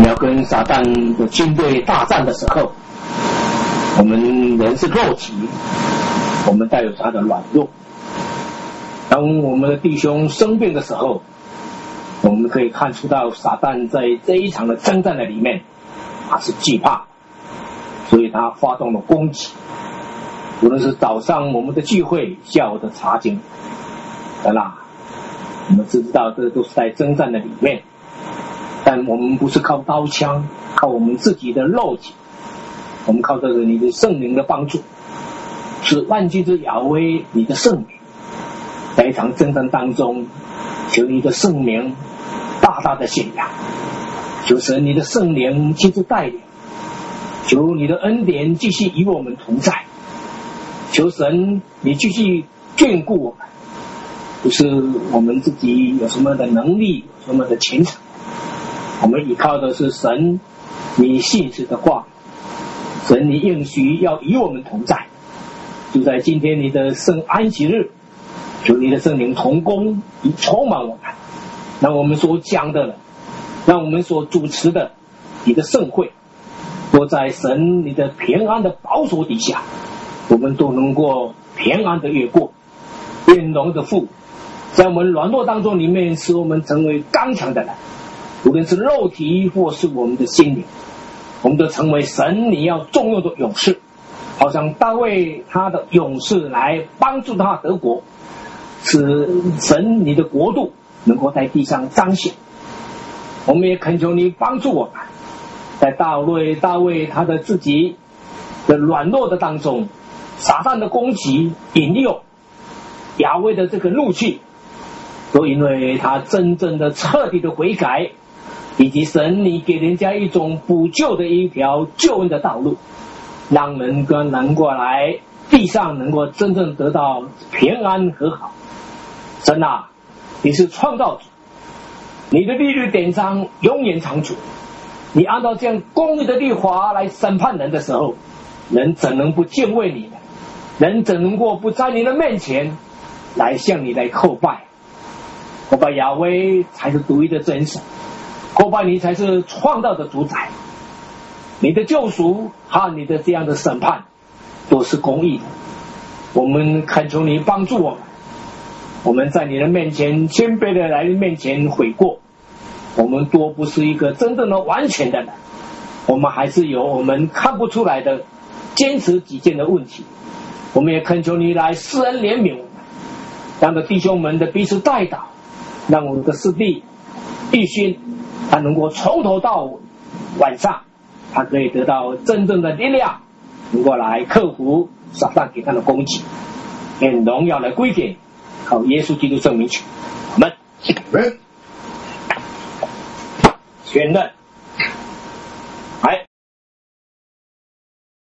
要跟撒旦的军队大战的时候，我们人是肉体，我们带有他的软弱。当我们的弟兄生病的时候，我们可以看出到撒旦在这一场的征战的里面，他是惧怕，所以他发动了攻击。无论是早上我们的聚会，下午的查经，我们知道这都是在征战的里面，但我们不是靠刀枪，靠我们自己的肉体，我们靠这个你的圣灵的帮助，是万军之亚威你的圣灵，在一场征战当中，求你的圣灵大大的显扬，求神你的圣灵亲自带领，求你的恩典继续与我们同在，求神你继续眷顾我们，不是我们自己有什么的能力，有什么的虔诚，我们依靠的是神你信实的话，神你应许要与我们同在。就在今天你的圣安息日，求你的圣灵同工，以充满我们，让我们所讲的，让我们所主持的你的盛会，都在神你的平安的保守底下，我们都能够平安的越过。愿荣的父在我们软弱当中里面，使我们成为刚强的人，无论是肉体或是我们的心灵，我们都成为神你要重用的勇士，好像大卫他的勇士来帮助他得国，使神你的国度能够在地上彰显。我们也恳求你帮助我们，在大卫他的自己的软弱的当中，撒旦的攻击引诱，亚威的这个怒气，都因为他真正的彻底的悔改，以及神你给人家一种补救的一条救恩的道路，让人能够来地上能够真正得到平安和好。神啊，你是创造主，你的律律典章永远长存，你按照这样公义的律法来审判人的时候，人怎能不敬畏你呢？人怎能够不在你的面前来向你来叩拜？叩拜亚威才是独一的真神，叩拜你才是创造的主宰，你的救赎和你的这样的审判都是公义的。我们恳求你帮助我们，我们在你的面前谦卑的来面前悔过，我们多不是一个真正的完全的人，我们还是有我们看不出来的坚持己见的问题。我们也恳求你来施恩怜悯我们，让的弟兄们的彼此代祷，让我们的师弟义勋他能够从头到晚上，他可以得到真正的力量，能够来克服撒旦给他的攻击。愿荣耀来归给靠耶稣基督圣名求，我们全任